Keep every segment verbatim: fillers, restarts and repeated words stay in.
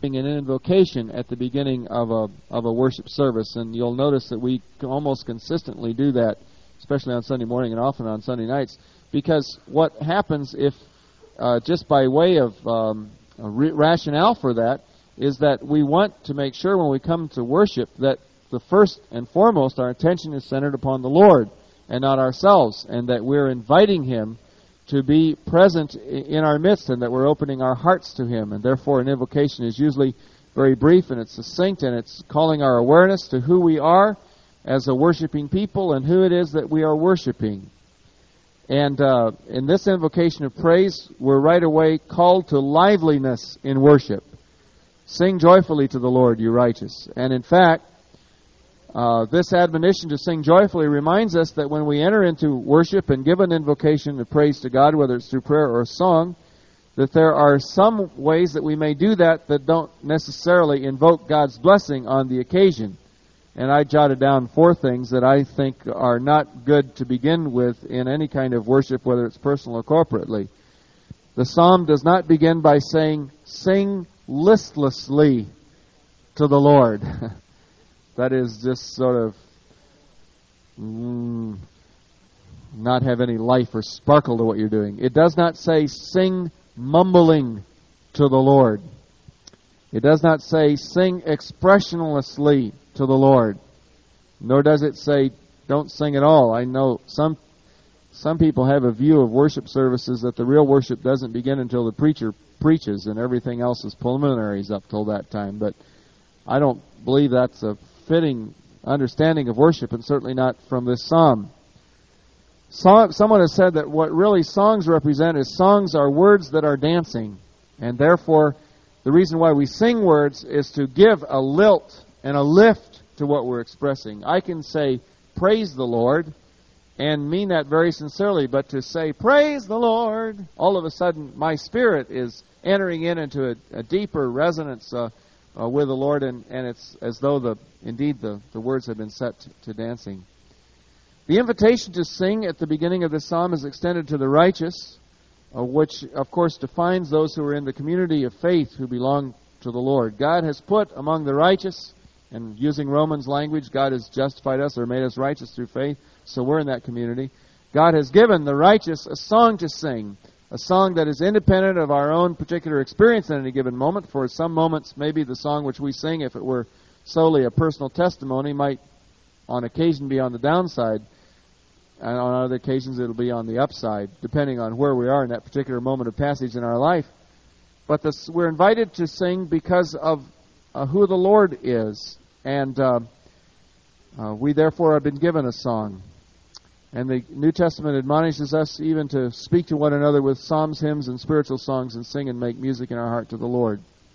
an invocation at the beginning of a of a worship service, and you'll notice that we can almost consistently do that, especially on Sunday morning and often on Sunday nights, because what happens if, uh, just by way of um, a re- rationale for that, is that we want to make sure when we come to worship that the first and foremost our attention is centered upon the Lord and not ourselves, and that we're inviting Him to be present in our midst, and that we're opening our hearts to Him. And therefore an invocation is usually very brief and it's succinct, and it's calling our awareness to who we are as a worshiping people and who it is that we are worshiping. And uh, in this invocation of praise, we're right away called to liveliness in worship. Sing joyfully to the Lord, you righteous. And in fact, Uh, this admonition to sing joyfully reminds us that when we enter into worship and give an invocation of praise to God, whether it's through prayer or song, that there are some ways that we may do that that don't necessarily invoke God's blessing on the occasion. And I jotted down four things that I think are not good to begin with in any kind of worship, whether it's personal or corporately. The psalm does not begin by saying, "Sing listlessly to the Lord." That is just sort of mm, not have any life or sparkle to what you're doing. It does not say, "Sing mumbling to the Lord." It does not say, "Sing expressionlessly to the Lord." Nor does it say, "Don't sing at all." I know some some people have a view of worship services that the real worship doesn't begin until the preacher preaches and everything else is preliminaries up till that time. But I don't believe that's a fitting understanding of worship, and certainly not from this psalm. Song, someone has said that what really songs represent is songs are words that are dancing, and therefore the reason why we sing words is to give a lilt and a lift to what we're expressing. I can say, "Praise the Lord," and mean that very sincerely, but to say, "Praise the Lord," all of a sudden my spirit is entering in into a, a deeper resonance uh, Uh, with the Lord, and, and it's as though the indeed the, the words have been set to, to dancing. The invitation to sing at the beginning of the psalm is extended to the righteous, uh, which of course defines those who are in the community of faith who belong to the Lord. God has put among the righteous, and using Romans language, God has justified us or made us righteous through faith, so we're in that community. God has given the righteous a song to sing, a song that is independent of our own particular experience at any given moment. For some moments, maybe the song which we sing, if it were solely a personal testimony, might on occasion be on the downside, and on other occasions it'll be on the upside, depending on where we are in that particular moment of passage in our life. But this, we're invited to sing because of uh, who the Lord is, and uh, uh, we therefore have been given a song. And the New Testament admonishes us even to speak to one another with psalms, hymns, and spiritual songs, and sing and make music in our heart to the Lord.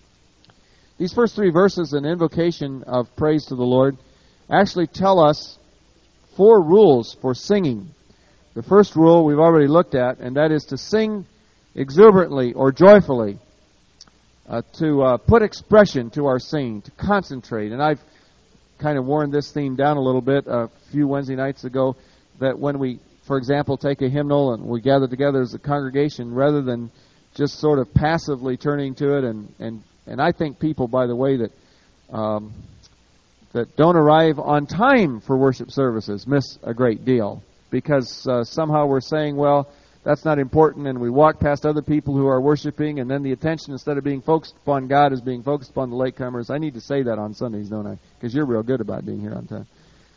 These first three verses, an invocation of praise to the Lord, actually tell us four rules for singing. The first rule we've already looked at, and that is to sing exuberantly or joyfully, uh, to uh, put expression to our singing, to concentrate. And I've kind of worn this theme down a little bit a few Wednesday nights ago, that when we, for example, take a hymnal and we gather together as a congregation, rather than just sort of passively turning to it, and, and, and I think people, by the way, that um, that don't arrive on time for worship services miss a great deal, because uh, somehow we're saying, well, that's not important, and we walk past other people who are worshiping, and then the attention, instead of being focused upon God, is being focused upon the latecomers. I need to say that on Sundays, don't I? Because you're real good about being here on time.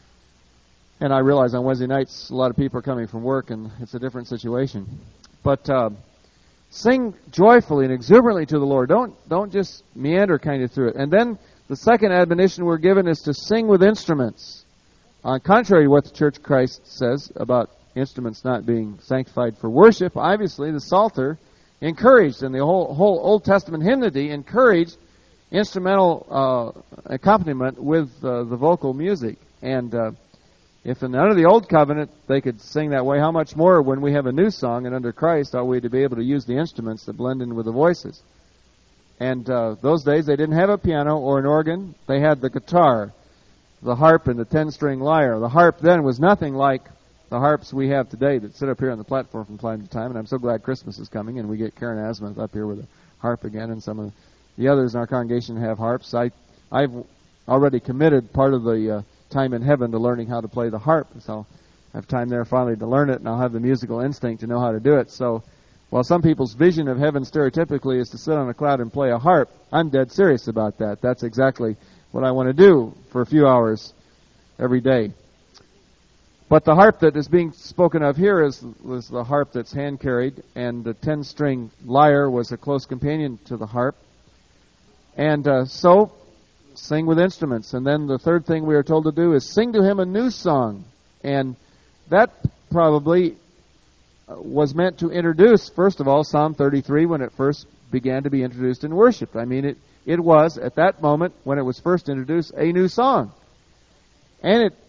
And I realize on Wednesday nights a lot of people are coming from work, and it's a different situation. But uh, sing joyfully and exuberantly to the Lord. Don't don't just meander kind of through it. And then the second admonition we're given is to sing with instruments. On contrary to what the Church of Christ says about instruments not being sanctified for worship, obviously the Psalter encouraged, and the whole whole Old Testament hymnody encouraged instrumental uh, accompaniment with uh, the vocal music. And uh, if in under the Old Covenant they could sing that way, how much more when we have a new song and under Christ are we to be able to use the instruments that blend in with the voices? And uh, those days they didn't have a piano or an organ. They had the guitar, the harp, and the ten-string lyre. The harp then was nothing like the harps we have today that sit up here on the platform from time to time. And I'm so glad Christmas is coming and we get Karen Asmuth up here with a harp again, and some of the others in our congregation have harps. I, I've already committed part of the uh, time in heaven to learning how to play the harp. So I'll have time there finally to learn it, and I'll have the musical instinct to know how to do it. So while some people's vision of heaven stereotypically is to sit on a cloud and play a harp, I'm dead serious about that. That's exactly what I want to do for a few hours every day. But the harp that is being spoken of here is was the harp that's hand-carried, and the ten-string lyre was a close companion to the harp. And uh, so, sing with instruments. And then the third thing we are told to do is sing to him a new song. And that probably was meant to introduce, first of all, Psalm thirty-three when it first began to be introduced in worship. I mean, it, it was, at that moment, when it was first introduced, a new song. And it,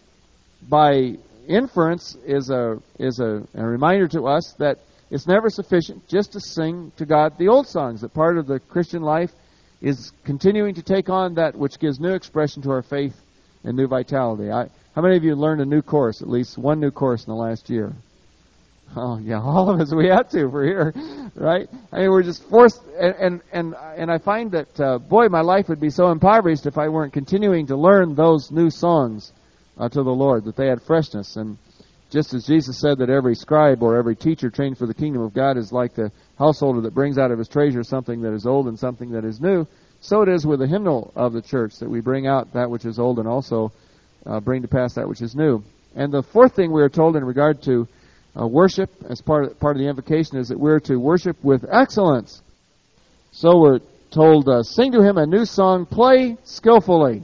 by inference, is a is a, a reminder to us that it's never sufficient just to sing to God the old songs. That part of the Christian life is continuing to take on that which gives new expression to our faith and new vitality. I, how many of you learned a new course, at least one new course in the last year? Oh, yeah, all of us, we have to, we're here, right? I mean, we're just forced, and and and, and I find that, uh, boy, my life would be so impoverished if I weren't continuing to learn those new songs uh, to the Lord, that they had freshness. And just as Jesus said that every scribe or every teacher trained for the kingdom of God is like the householder that brings out of his treasure something that is old and something that is new, so it is with the hymnal of the church, that we bring out that which is old and also uh, bring to pass that which is new. And the fourth thing we are told in regard to uh, worship, as part of, part of the invocation, is that we're to worship with excellence. So we're told, uh, sing to him a new song, play skillfully,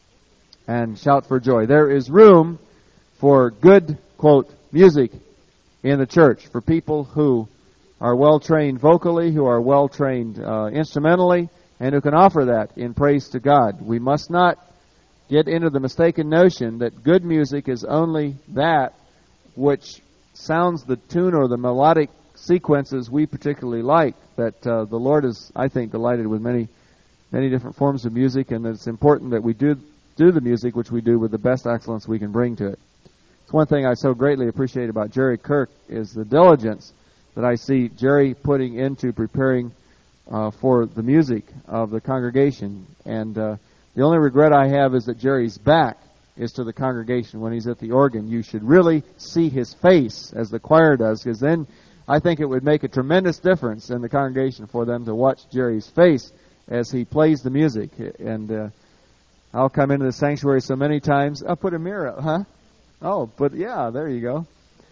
and shout for joy. There is room for good, quote, music in the church, for people who are well-trained vocally, who are well-trained uh, instrumentally, and who can offer that in praise to God. We must not get into the mistaken notion that good music is only that which sounds the tune or the melodic sequences we particularly like. That uh, the Lord is, I think, delighted with many, many different forms of music, and that it's important that we do do the music which we do with the best excellence we can bring to it. It's one thing I so greatly appreciate about Jerry Kirk is the diligence that I see Jerry putting into preparing uh, for the music of the congregation. And uh, the only regret I have is that Jerry's back is to the congregation when he's at the organ. You should really see his face as the choir does, because then I think it would make a tremendous difference in the congregation for them to watch Jerry's face as he plays the music. And uh, I'll come into the sanctuary so many times. I'll put a mirror up, huh? Oh, but yeah, there you go.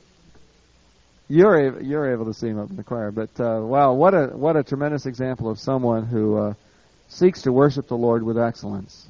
You're able, you're able to see him up in the choir. But uh, wow, what a what a tremendous example of someone who uh, seeks to worship the Lord with excellence.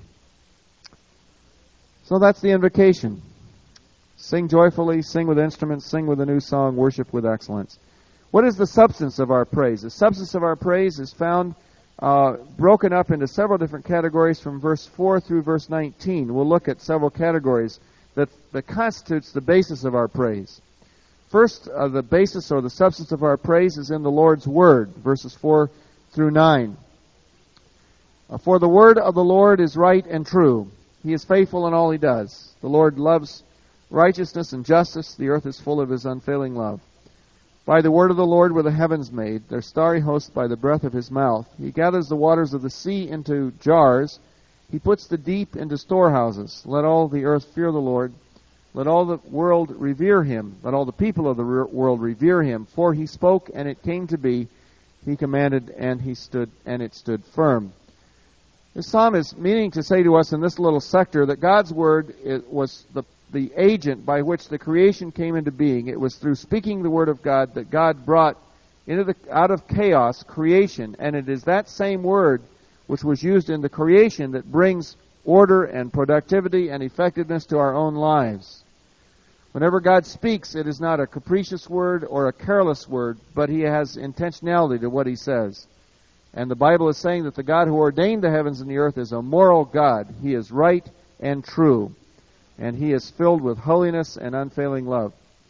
So that's the invocation. Sing joyfully, sing with instruments, sing with a new song, worship with excellence. What is the substance of our praise? The substance of our praise is found uh, broken up into several different categories from verse four through verse nineteen. We'll look at several categories that, that constitutes the basis of our praise. First, uh, the basis or the substance of our praise is in the Lord's Word, verses four through nine. Uh, For the word of the Lord is right and true. He is faithful in all he does. The Lord loves righteousness and justice. The earth is full of his unfailing love. By the word of the Lord were the heavens made, their starry host by the breath of his mouth. He gathers the waters of the sea into jars. He puts the deep into storehouses. Let all the earth fear the Lord. Let all the world revere him. Let all the people of the world revere him. For he spoke, and it came to be. He commanded, and he stood, and it stood firm. This psalm is meaning to say to us in this little sector that God's word was the, the agent by which the creation came into being. It was through speaking the word of God that God brought into the out of chaos creation, and it is that same word which was used in the creation that brings order and productivity and effectiveness to our own lives. Whenever God speaks, it is not a capricious word or a careless word, but he has intentionality to what he says. And the Bible is saying that the God who ordained the heavens and the earth is a moral God. He is right and true, and he is filled with holiness and unfailing love.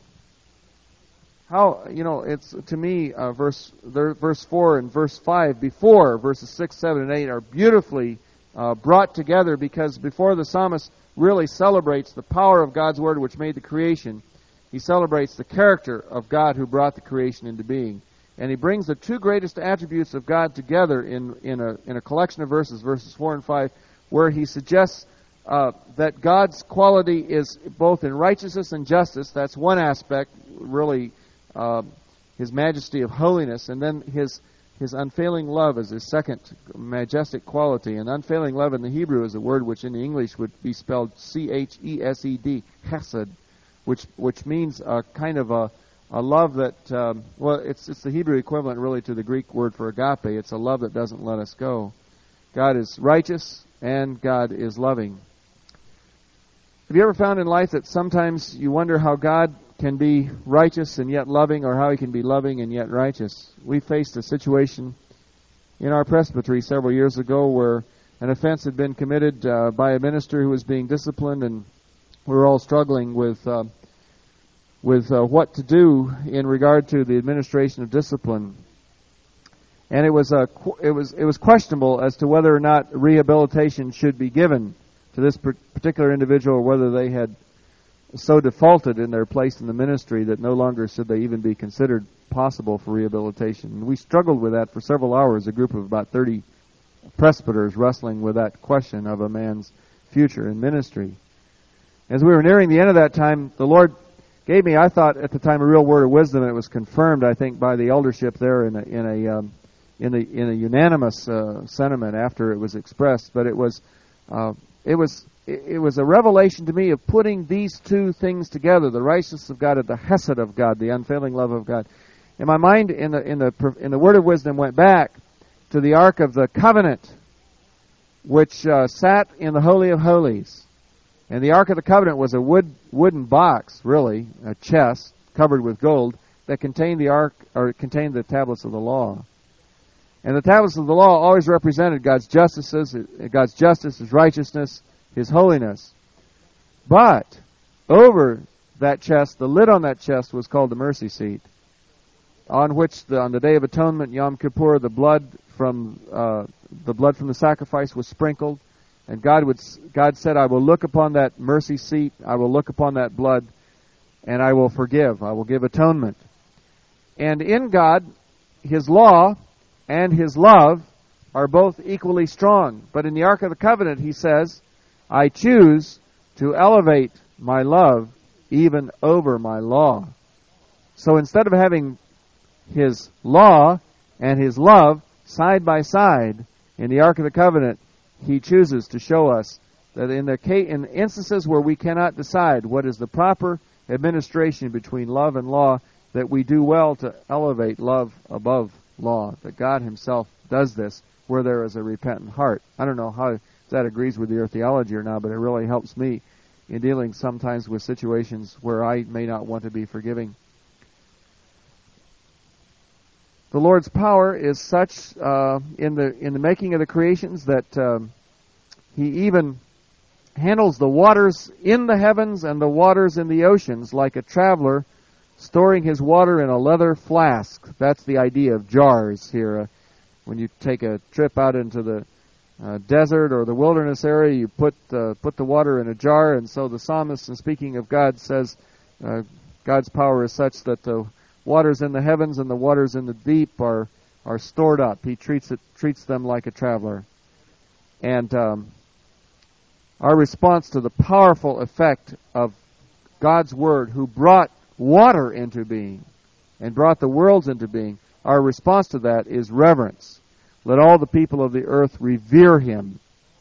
How, you know, it's, to me, uh, verse there, verse four and verse five, before verses six, seven, and eight are beautifully uh, brought together, because before the psalmist really celebrates the power of God's word which made the creation, he celebrates the character of God who brought the creation into being. And he brings the two greatest attributes of God together in, in, a, in a collection of verses, verses four and five, where he suggests uh, that God's quality is both in righteousness and justice. That's one aspect, really, uh, his majesty of holiness. And then his, his unfailing love is his second majestic quality. And unfailing love in the Hebrew is a word which in the English would be spelled C H E S E D, chesed, which, which means a kind of a A love that, um, well, it's it's the Hebrew equivalent really to the Greek word for agape. It's a love that doesn't let us go. God is righteous and God is loving. Have you ever found in life that sometimes you wonder how God can be righteous and yet loving, or how He can be loving and yet righteous? We faced a situation in our presbytery several years ago where an offense had been committed uh, by a minister who was being disciplined, and we were all struggling with uh, with uh, what to do in regard to the administration of discipline. And it was a it was it was questionable as to whether or not rehabilitation should be given to this particular individual, or whether they had so defaulted in their place in the ministry that no longer should they even be considered possible for rehabilitation. And we struggled with that for several hours, a group of about thirty presbyters wrestling with that question of a man's future in ministry. As we were nearing the end of that time, the Lord gave me, I thought at the time, a real word of wisdom, and it was confirmed, I think, by the eldership there in a in a um, in a in a unanimous uh, sentiment after it was expressed. But it was uh, it was it, it was a revelation to me of putting these two things together: the righteousness of God and the hesed of God, the unfailing love of God. And my mind in the in the in the word of wisdom went back to the Ark of the Covenant, which uh, sat in the Holy of Holies. And the Ark of the Covenant was a wood wooden box, really, a chest covered with gold that contained the ark, or contained the tablets of the law. And the tablets of the law always represented God's justices, God's justice, His righteousness, His holiness. But over that chest, the lid on that chest was called the mercy seat, on which the, on the Day of Atonement, Yom Kippur, the blood from uh, the blood from the sacrifice was sprinkled. And God would, God said, I will look upon that mercy seat, I will look upon that blood, and I will forgive, I will give atonement. And in God, His law and His love are both equally strong. But in the Ark of the Covenant, He says, I choose to elevate my love even over my law. So instead of having His law and His love side by side in the Ark of the Covenant, He chooses to show us that in the case, in instances where we cannot decide what is the proper administration between love and law, that we do well to elevate love above law, that God Himself does this where there is a repentant heart. I don't know how that agrees with your theology or not, but it really helps me in dealing sometimes with situations where I may not want to be forgiving. The Lord's power is such uh, in the in the making of the creations that um, He even handles the waters in the heavens and the waters in the oceans like a traveler storing his water in a leather flask. That's the idea of jars here. Uh, when you take a trip out into the uh, desert or the wilderness area, you put uh, put the water in a jar. And so the psalmist, in speaking of God, says uh, God's power is such that the waters in the heavens and the waters in the deep are are stored up. He treats it treats them like a traveler. And um, our response to the powerful effect of God's Word, who brought water into being and brought the worlds into being, our response to that is reverence. Let all the people of the earth revere Him.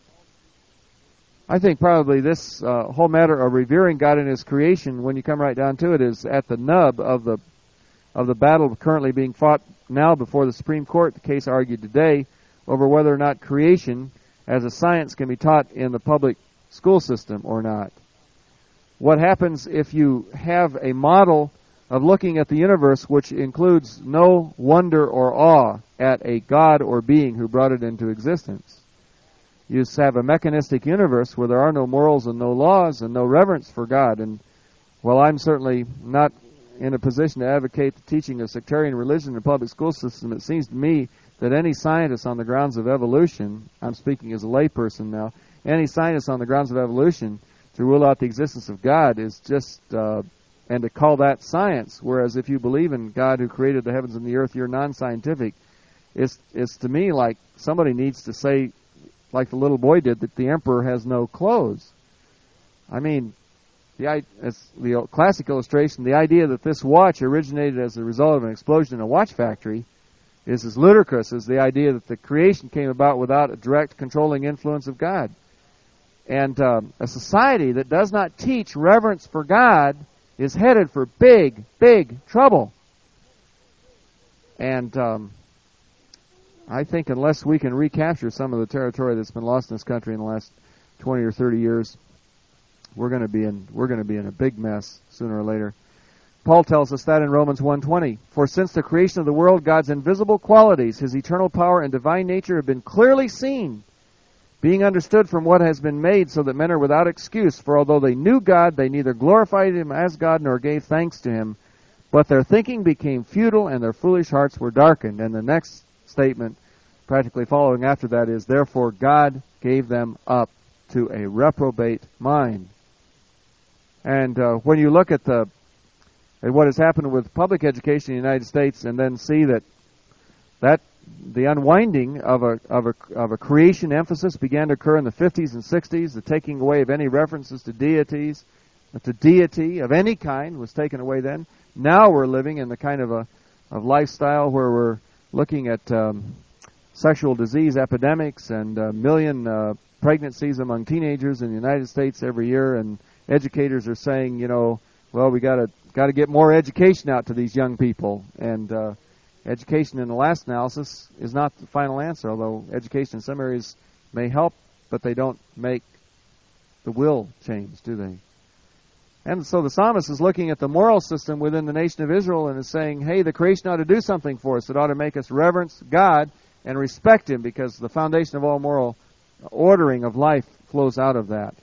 I think probably this uh, whole matter of revering God in His creation, when you come right down to it, is at the nub of the of the battle currently being fought now before the Supreme Court, the case argued today, over whether or not creation as a science can be taught in the public school system or not. What happens if you have a model of looking at the universe which includes no wonder or awe at a God or being who brought it into existence? You have a mechanistic universe where there are no morals and no laws and no reverence for God. And while I'm certainly not in a position to advocate the teaching of sectarian religion in the public school system, it seems to me that any scientist on the grounds of evolution, I'm speaking as a layperson now, any scientist on the grounds of evolution to rule out the existence of God is just uh, and to call that science, whereas if you believe in God who created the heavens and the earth, you're non-scientific. It's, it's to me like somebody needs to say, like the little boy did, that the emperor has no clothes. I mean, the, it's the classic illustration, the idea that this watch originated as a result of an explosion in a watch factory is as ludicrous as the idea that the creation came about without a direct controlling influence of God. And um, a society that does not teach reverence for God is headed for big, big trouble. And um, I think unless we can recapture some of the territory that's been lost in this country in the last twenty or thirty years, we're going to be in we're going to be in a big mess sooner or later. Paul tells us that in Romans one twenty. For since the creation of the world, God's invisible qualities, His eternal power and divine nature have been clearly seen, being understood from what has been made, so that men are without excuse. For although they knew God, they neither glorified Him as God nor gave thanks to Him. But their thinking became futile, and their foolish hearts were darkened. And the next statement, practically following after that, is, therefore God gave them up to a reprobate mind. And uh, when you look at the at what has happened with public education in the United States, and then see that that the unwinding of a of a of a creation emphasis began to occur in the fifties and sixties, the taking away of any references to deities, to deity of any kind was taken away then. Now we're living in the kind of a of lifestyle where we're looking at um, sexual disease epidemics and a million uh, pregnancies among teenagers in the United States every year, and educators are saying, you know, well, we got to got to get more education out to these young people, and uh, education in the last analysis is not the final answer, although education in some areas may help, but they don't make the will change, do they? And so the psalmist is looking at the moral system within the nation of Israel and is saying, hey, the creation ought to do something for us. It ought to make us reverence God and respect Him, because the foundation of all moral ordering of life flows out of that.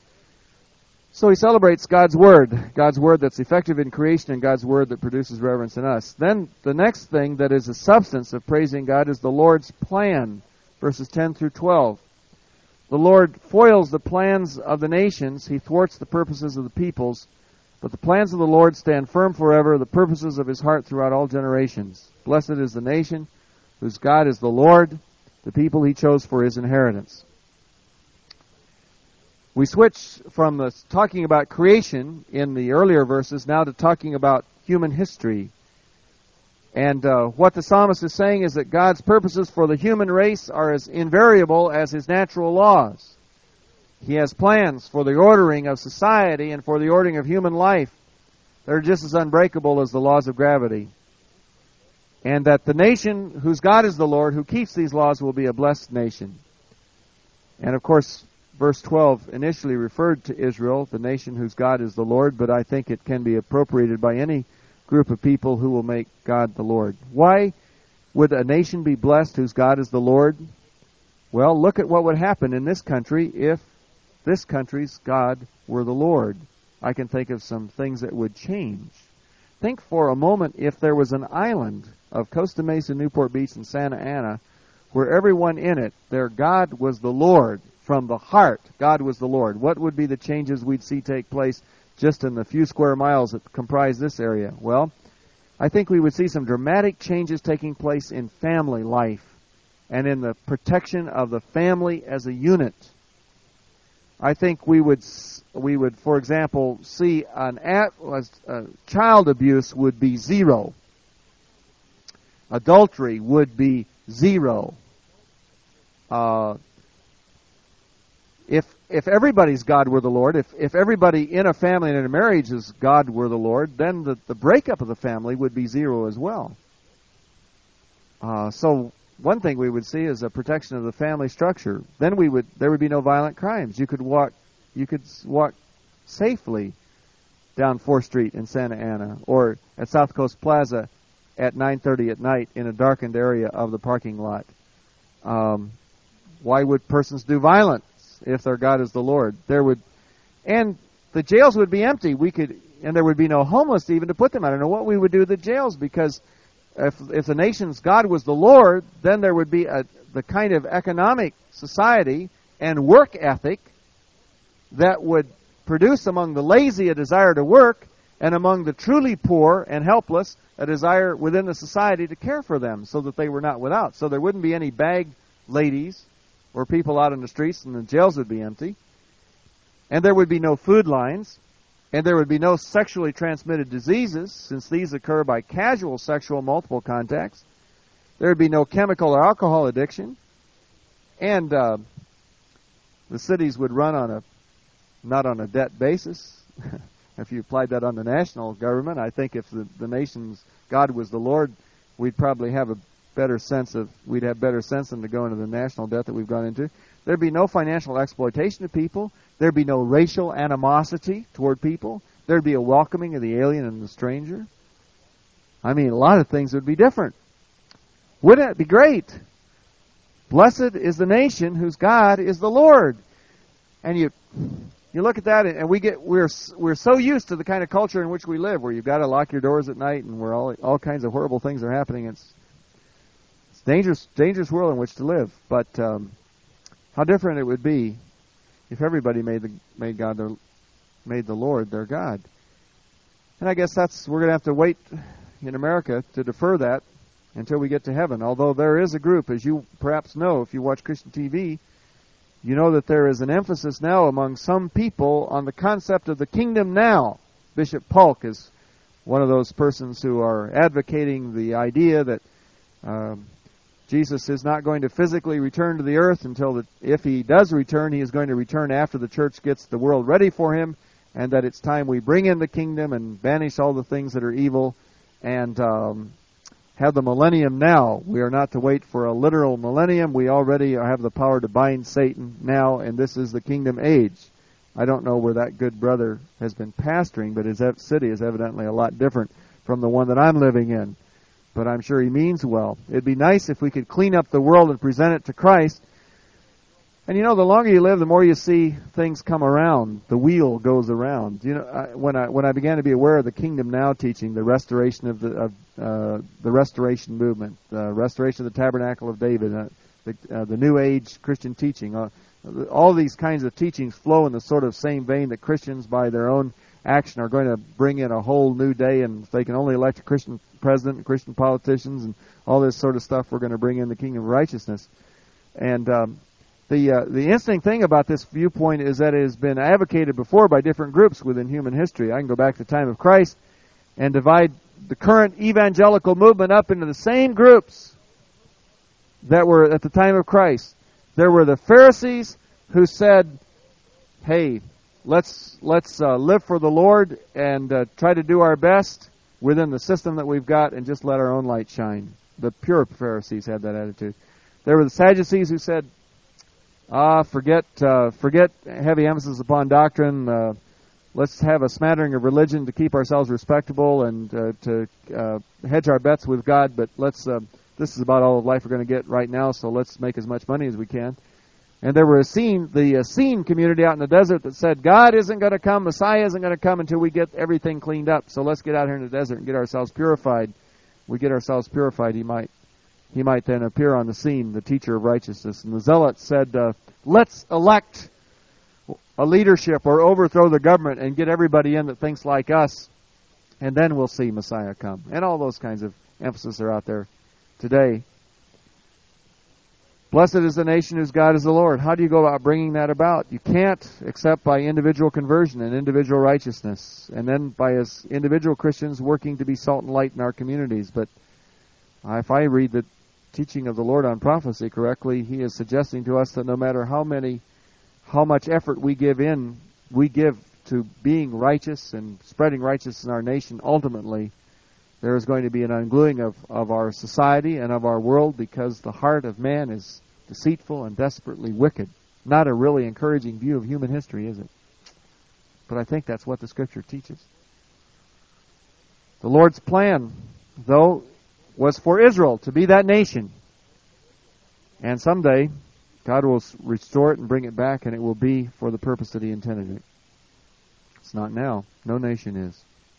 So he celebrates God's Word, God's Word that's effective in creation and God's Word that produces reverence in us. Then the next thing that is a substance of praising God is the Lord's plan, verses ten through twelve. The Lord foils the plans of the nations, He thwarts the purposes of the peoples, but the plans of the Lord stand firm forever, the purposes of His heart throughout all generations. Blessed is the nation whose God is the Lord, the people He chose for His inheritance. We switch from the talking about creation in the earlier verses now to talking about human history. And uh, what the psalmist is saying is that God's purposes for the human race are as invariable as His natural laws. He has plans for the ordering of society and for the ordering of human life that are just as unbreakable as the laws of gravity. And that the nation whose God is the Lord, who keeps these laws, will be a blessed nation. And of course, verse twelve initially referred to Israel, the nation whose God is the Lord, but I think it can be appropriated by any group of people who will make God the Lord. Why would a nation be blessed whose God is the Lord? Well, look at what would happen in this country if this country's God were the Lord. I can think of some things that would change. Think for a moment if there was an island of Costa Mesa, Newport Beach, and Santa Ana where everyone in it, their God was the Lord. From the heart, God was the Lord. What would be the changes we'd see take place just in the few square miles that comprise this area? Well, I think we would see some dramatic changes taking place in family life and in the protection of the family as a unit. I think we would, we would, for example, see an at, uh, child abuse would be zero. Adultery would be zero. Uh, If if everybody's God were the Lord, if, if everybody in a family and in a marriage is God were the Lord, then the, the breakup of the family would be zero as well. Uh, so one thing we would see is a protection of the family structure. Then we would there would be no violent crimes. You could walk you could walk safely down fourth Street in Santa Ana or at South Coast Plaza at nine thirty at night in a darkened area of the parking lot. Um, why would persons do violence if their God is the Lord? There would, and the jails would be empty. We could, and there would be no homeless even to put them. I don't know what we would do with the jails, because if if the nation's God was the Lord, then there would be a the kind of economic society and work ethic that would produce among the lazy a desire to work, and among the truly poor and helpless, a desire within the society to care for them so that they were not without. So there wouldn't be any bag ladies or people out in the streets, and the jails would be empty. And there would be no food lines, and there would be no sexually transmitted diseases, since these occur by casual sexual multiple contacts. There would be no chemical or alcohol addiction, and uh, the cities would run on a not on a debt basis. If you applied that on the national government, I think if the, the nation's God was the Lord, we'd probably have a better sense of, we'd have better sense than to go into the national debt that we've gone into. There'd be no financial exploitation of people. There'd be no racial animosity toward people. There'd be a welcoming of the alien and the stranger. I mean, a lot of things would be different. Wouldn't it be great? Blessed is the nation whose God is the Lord. And you you look at that, and we get we're we're so used to the kind of culture in which we live, where you've got to lock your doors at night, and where all all kinds of horrible things are happening. It's it's dangerous dangerous world in which to live. But um, how different it would be if everybody made the made God their made the Lord their God. And I guess that's we're going to have to wait in America to defer that until we get to heaven. Although there is a group, as you perhaps know if you watch Christian T V, you know that there is an emphasis now among some people on the concept of the kingdom now. Bishop Polk is one of those persons who are advocating the idea that um, Jesus is not going to physically return to the earth until, the, if he does return, he is going to return after the church gets the world ready for him, and that it's time we bring in the kingdom and banish all the things that are evil and um, have the millennium now. We are not to wait for a literal millennium. We already have the power to bind Satan now, and this is the kingdom age. I don't know where that good brother has been pastoring, but his city is evidently a lot different from the one that I'm living in. But I'm sure he means well. It'd be nice if we could clean up the world and present it to Christ. And you know, the longer you live, the more you see things come around. The wheel goes around. You know, I, when I when I began to be aware of the Kingdom Now teaching, the restoration of the of uh, the restoration movement, the restoration of the Tabernacle of David, uh, the uh, the New Age Christian teaching, uh, all these kinds of teachings flow in the sort of same vein that Christians, by their own action, are going to bring in a whole new day, and if they can only elect a Christian president and Christian politicians and all this sort of stuff, we're going to bring in the kingdom of righteousness. And um, The uh, the interesting thing about this viewpoint is that it has been advocated before by different groups within human history. I can go back to the time of Christ and divide the current evangelical movement up into the same groups that were at the time of Christ. There were the Pharisees who said, "Hey, let's let's uh, live for the Lord and uh, try to do our best within the system that we've got, and just let our own light shine." The pure Pharisees had that attitude. There were the Sadducees who said, Ah, forget uh, forget heavy emphasis upon doctrine. Uh, let's have a smattering of religion to keep ourselves respectable and uh, to uh, hedge our bets with God. But let's uh, this is about all of life we're going to get right now, so let's make as much money as we can. And there were a scene, the uh, scene community out in the desert that said, God isn't going to come, Messiah isn't going to come until we get everything cleaned up. So let's get out here in the desert and get ourselves purified. We get ourselves purified, he might. He might then appear on the scene, the teacher of righteousness. And the zealots said, uh, let's elect a leadership or overthrow the government and get everybody in that thinks like us, and then we'll see Messiah come. And all those kinds of emphasis are out there today. Blessed is the nation whose God is the Lord. How do you go about bringing that about? You can't except by individual conversion and individual righteousness, and then by as individual Christians working to be salt and light in our communities. But if I read the teaching of the Lord on prophecy correctly, he is suggesting to us that no matter how many, how much effort we give in, we give to being righteous and spreading righteousness in our nation, ultimately there is going to be an ungluing of, of our society and of our world, because the heart of man is deceitful and desperately wicked. Not a really encouraging view of human history, is it? But I think that's what the Scripture teaches. The Lord's plan, though, was for Israel to be that nation. And someday, God will restore it and bring it back, and it will be for the purpose that he intended it. It's not now. No nation is.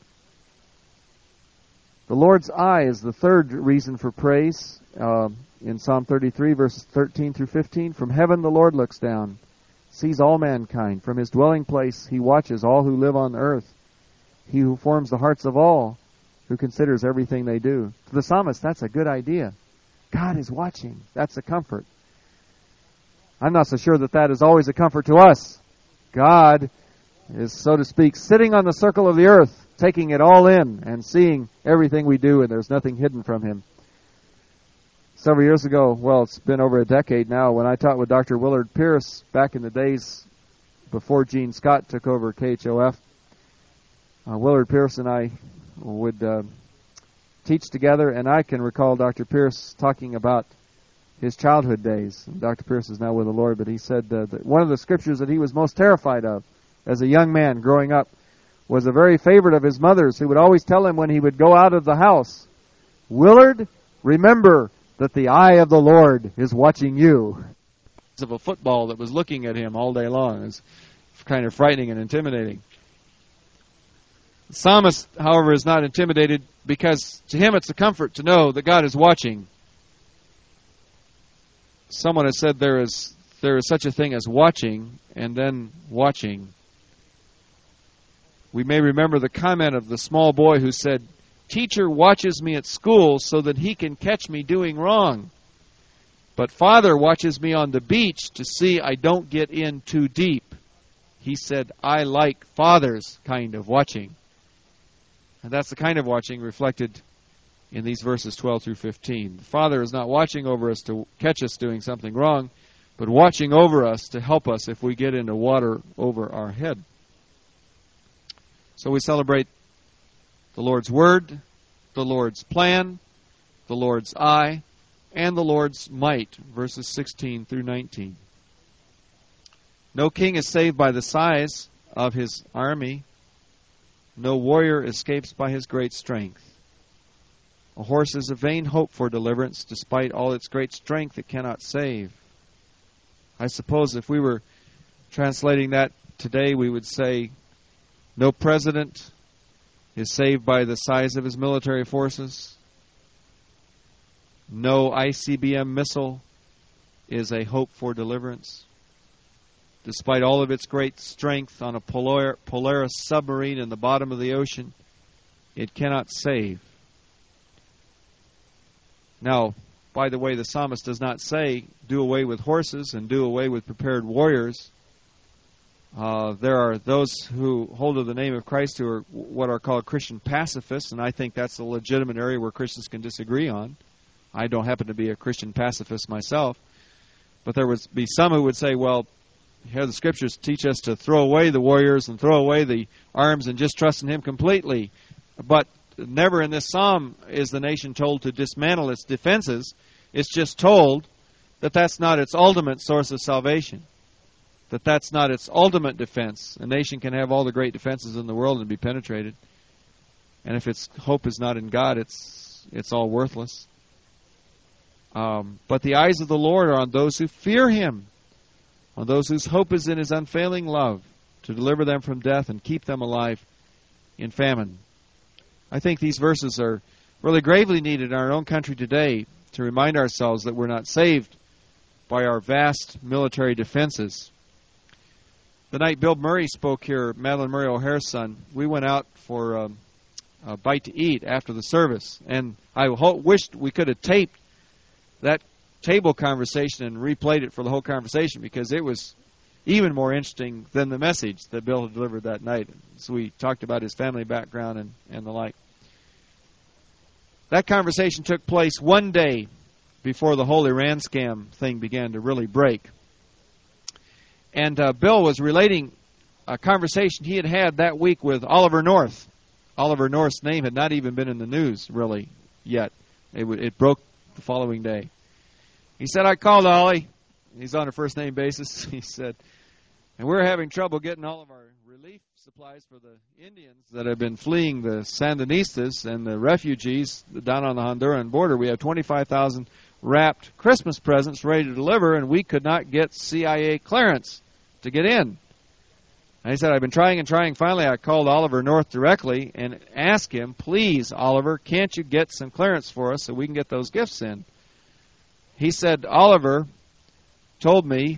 The Lord's eye is the third reason for praise. Uh, in Psalm thirty-three, verses thirteen through fifteen, from heaven the Lord looks down, sees all mankind. From his dwelling place he watches all who live on earth. He who forms the hearts of all, who considers everything they do. To the psalmist, that's a good idea. God is watching. That's a comfort. I'm not so sure that that is always a comfort to us. God is, so to speak, sitting on the circle of the earth, taking it all in and seeing everything we do, and there's nothing hidden from Him. Several years ago, well, it's been over a decade now, when I taught with Doctor Willard Pierce back in the days before Gene Scott took over K H O F, uh, Willard Pierce and I would uh, teach together, and I can recall Doctor Pierce talking about his childhood days. Doctor Pierce is now with the Lord, but he said uh, that one of the scriptures that he was most terrified of as a young man growing up was a very favorite of his mother's, who would always tell him when he would go out of the house, "Willard, remember that the eye of the Lord is watching you." Of a football that was looking at him all day long. It was kind of frightening and intimidating. The psalmist, however, is not intimidated because to him it's a comfort to know that God is watching. Someone has said there is there is such a thing as watching and then watching. We may remember the comment of the small boy who said, "Teacher watches me at school so that he can catch me doing wrong. But Father watches me on the beach to see I don't get in too deep." He said, "I like Father's kind of watching." And that's the kind of watching reflected in these verses twelve through fifteen. The Father is not watching over us to catch us doing something wrong, but watching over us to help us if we get into water over our head. So we celebrate the Lord's Word, the Lord's plan, the Lord's eye, and the Lord's might, verses sixteen through nineteen. No king is saved by the size of his army. No warrior escapes by his great strength. A horse is a vain hope for deliverance. Despite all its great strength, it cannot save. I suppose if we were translating that today, we would say, no president is saved by the size of his military forces. No I C B M missile is a hope for deliverance. Despite all of its great strength on a Polar, Polaris submarine in the bottom of the ocean, it cannot save. Now, by the way, the psalmist does not say, do away with horses and do away with prepared warriors. Uh, there are those who hold to the name of Christ who are what are called Christian pacifists, and I think that's a legitimate area where Christians can disagree on. I don't happen to be a Christian pacifist myself. But there would be some who would say, well, here the Scriptures teach us to throw away the warriors and throw away the arms and just trust in Him completely. But never in this psalm is the nation told to dismantle its defenses. It's just told that that's not its ultimate source of salvation, that that's not its ultimate defense. A nation can have all the great defenses in the world and be penetrated. And if its hope is not in God, it's it's all worthless. Um, but the eyes of the Lord are on those who fear Him, on those whose hope is in His unfailing love, to deliver them from death and keep them alive in famine. I think these verses are really gravely needed in our own country today to remind ourselves that we're not saved by our vast military defenses. The night Bill Murray spoke here, Madeline Murray O'Hare's son, we went out for um, a bite to eat after the service, and I ho- wished we could have taped that table conversation and replayed it for the whole conversation, because it was even more interesting than the message that Bill had delivered that night. So we talked about his family background and, and the like. That conversation took place one day before the whole Iran scam thing began to really break. And uh, Bill was relating a conversation he had had that week with Oliver North. Oliver North's name had not even been in the news, really, yet. It, w- it broke the following day. He said, I called Ollie. He's on a first-name basis. He said, and we're having trouble getting all of our relief supplies for the Indians that have been fleeing the Sandinistas and the refugees down on the Honduran border. We have twenty-five thousand wrapped Christmas presents ready to deliver, and we could not get C I A clearance to get in. And he said, I've been trying and trying. Finally, I called Oliver North directly and asked him, please, Oliver, can't you get some clearance for us so we can get those gifts in? He said, Oliver told me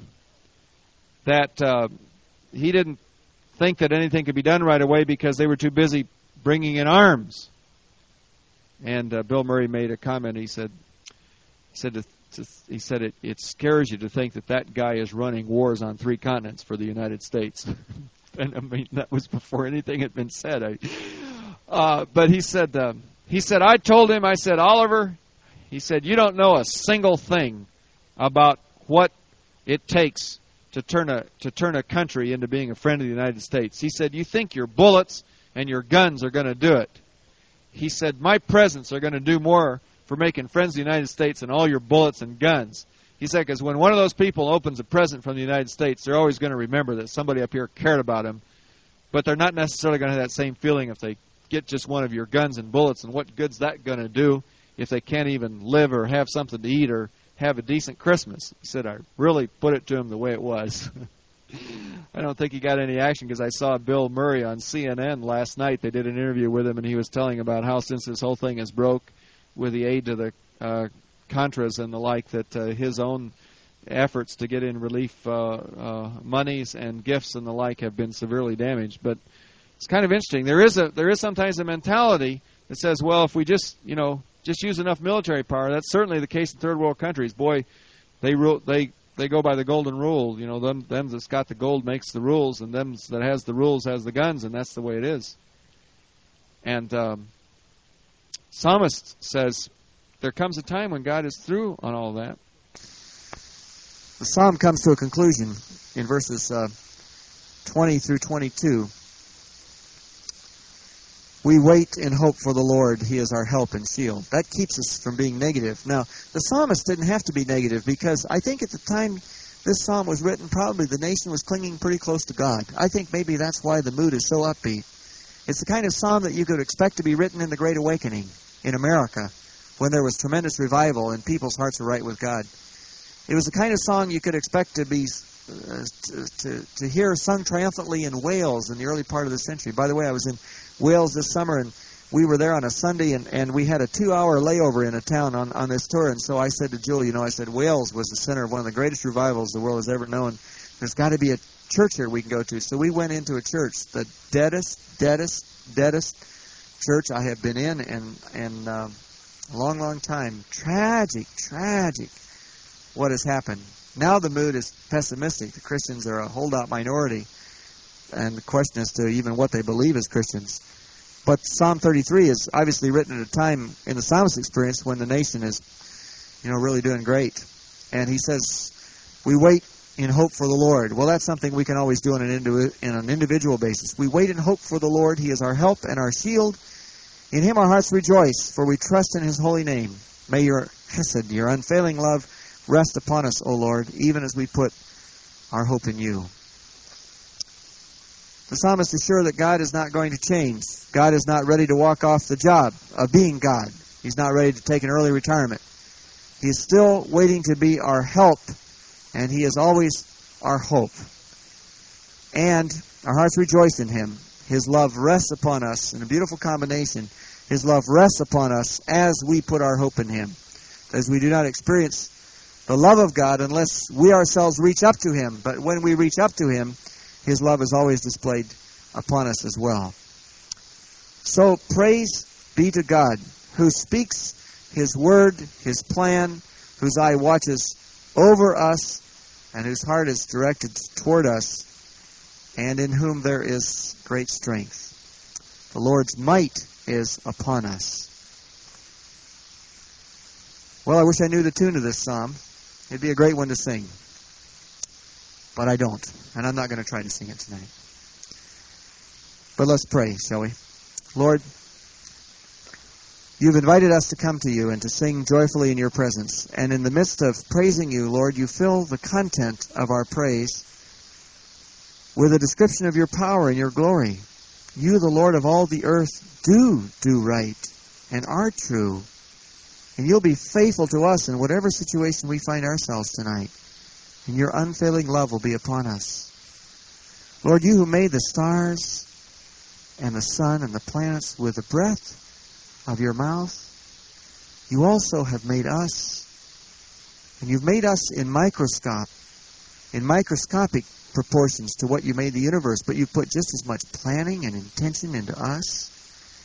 that uh, he didn't think that anything could be done right away because they were too busy bringing in arms. And uh, Bill Murray made a comment. He said, he said, to, to, he said it, it scares you to think that that guy is running wars on three continents for the United States. And I mean, that was before anything had been said. I, uh, but he said, uh, he said, I told him, I said, Oliver, he said, you don't know a single thing about what it takes to turn a to turn a country into being a friend of the United States. He said, you think your bullets and your guns are going to do it. He said, my presents are going to do more for making friends of the United States than all your bullets and guns. He said, because when one of those people opens a present from the United States, they're always going to remember that somebody up here cared about them, but they're not necessarily going to have that same feeling if they get just one of your guns and bullets, and what good's that going to do if they can't even live or have something to eat or have a decent Christmas. He said, I really put it to him the way it was. I don't think he got any action because I saw Bill Murray on C N N last night. They did an interview with him, and he was telling about how since this whole thing is broke with the aid to the uh, Contras and the like, that uh, his own efforts to get in relief uh, uh, monies and gifts and the like have been severely damaged. But it's kind of interesting. There is a there is sometimes a mentality that says, well, if we just, you know, just use enough military power. That's certainly the case in third world countries. Boy, they rule, they they go by the golden rule. You know, them them that's got the gold makes the rules, and them that has the rules has the guns, and that's the way it is. And um, Psalmist says there comes a time when God is through on all that. The psalm comes to a conclusion in verses uh, twenty through twenty-two. We wait in hope for the Lord. He is our help and shield. That keeps us from being negative. Now, the psalmist didn't have to be negative because I think at the time this psalm was written, probably the nation was clinging pretty close to God. I think maybe that's why the mood is so upbeat. It's the kind of psalm that you could expect to be written in the Great Awakening in America when there was tremendous revival and people's hearts were right with God. It was the kind of song you could expect to be uh, to, to, to hear sung triumphantly in Wales in the early part of the century. By the way, I was in Wales this summer, and we were there on a Sunday, and, and we had a two-hour layover in a town on, on this tour. And so I said to Julie, you know, I said, Wales was the center of one of the greatest revivals the world has ever known. There's got to be a church here we can go to. So we went into a church, the deadest, deadest, deadest church I have been in in, in um, a long, long time. Tragic, tragic what has happened. Now the mood is pessimistic. The Christians are a holdout minority, and the question as to even what they believe as Christians. But Psalm thirty-three is obviously written at a time in the psalmist's experience when the nation is, you know, really doing great. And he says, we wait in hope for the Lord. Well, that's something we can always do on an, indiv- in an individual basis. We wait in hope for the Lord. He is our help and our shield. In Him our hearts rejoice, for we trust in His holy name. May your chesed, your unfailing love, rest upon us, O Lord, even as we put our hope in you. The psalmist is sure that God is not going to change. God is not ready to walk off the job of being God. He's not ready to take an early retirement. He is still waiting to be our help, and He is always our hope. And our hearts rejoice in Him. His love rests upon us in a beautiful combination. His love rests upon us as we put our hope in Him. As we do not experience the love of God unless we ourselves reach up to Him. But when we reach up to Him, His love is always displayed upon us as well. So praise be to God, who speaks His word, His plan, whose eye watches over us, and whose heart is directed toward us, and in whom there is great strength. The Lord's might is upon us. Well, I wish I knew the tune of this psalm. It'd be a great one to sing. But I don't, and I'm not going to try to sing it tonight. But let's pray, shall we? Lord, You've invited us to come to You and to sing joyfully in Your presence. And in the midst of praising You, Lord, You fill the content of our praise with a description of Your power and Your glory. You, the Lord of all the earth, do do right and are true. And You'll be faithful to us in whatever situation we find ourselves tonight. And Your unfailing love will be upon us. Lord, You who made the stars and the sun and the planets with the breath of Your mouth, You also have made us. And You've made us in microscope, in microscopic proportions to what You made the universe. But You put just as much planning and intention into us.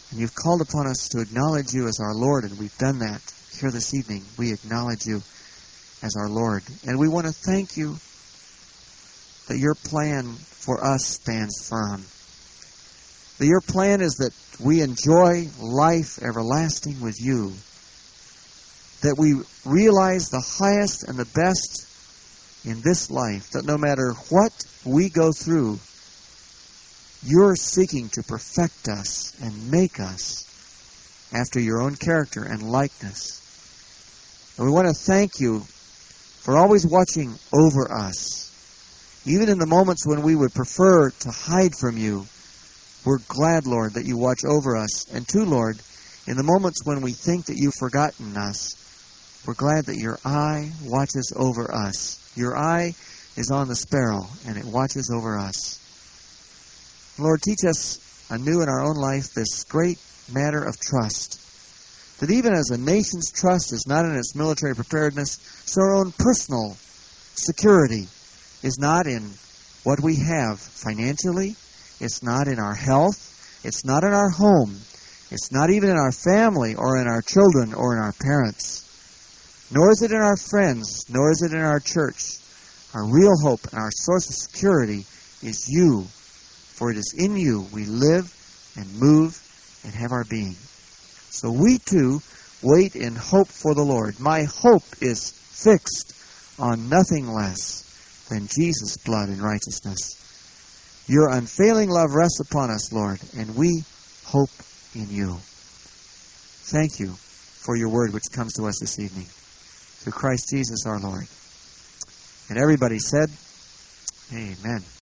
And you've called upon us to acknowledge you as our Lord, and we've done that here this evening. We acknowledge you as our Lord. And we want to thank you that your plan for us stands firm. That your plan is that we enjoy life everlasting with you. That we realize the highest and the best in this life. That no matter what we go through, you're seeking to perfect us and make us after your own character and likeness. And we want to thank you for always watching over us. Even in the moments when we would prefer to hide from you, we're glad, Lord, that you watch over us. And too, Lord, in the moments when we think that you've forgotten us, we're glad that your eye watches over us. Your eye is on the sparrow, and it watches over us. Lord, teach us anew in our own life this great matter of trust. That even as a nation's trust is not in its military preparedness, so our own personal security is not in what we have financially. It's not in our health. It's not in our home. It's not even in our family or in our children or in our parents. Nor is it in our friends, nor is it in our church. Our real hope and our source of security is you. For it is in you we live and move and have our being. So we too wait in hope for the Lord. My hope is fixed on nothing less than Jesus' blood and righteousness. Your unfailing love rests upon us, Lord, and we hope in you. Thank you for your word which comes to us this evening. Through Christ Jesus our Lord. And everybody said, Amen.